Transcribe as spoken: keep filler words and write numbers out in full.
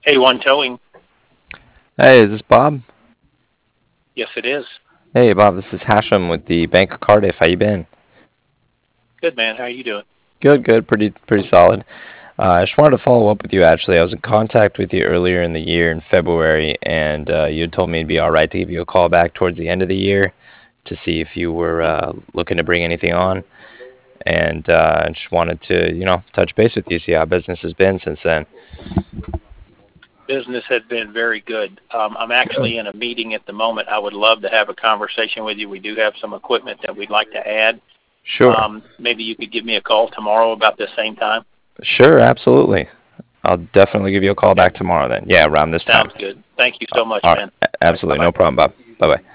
A one Towing. Hey, is this Bob? Yes, it is. Hey, Bob, this is Hashem with the Bank of Cardiff. How you been? Good, man. How are you doing? Good, good, pretty, pretty solid. Uh, I just wanted to follow up with you. Actually, I was in contact with you earlier in the year in February, and uh, you had told me it'd be all right to give you a call back towards the end of the year to see if you were uh, looking to bring anything on. And uh, I just wanted to, you know, touch base with you, see how business has been since then. Business has been very good. Um, I'm actually in a meeting at the moment. I would love to have a conversation with you. We do have some equipment that we'd like to add. Sure, Um, maybe you could give me a call tomorrow about the same time. sure, absolutely. I'll definitely give you a call Okay. back tomorrow then. Yeah, around this time. Sounds good. Thank you Uh, so much, All right, man. All right. absolutely, Bye-bye. no problem, Bob. Bye bye.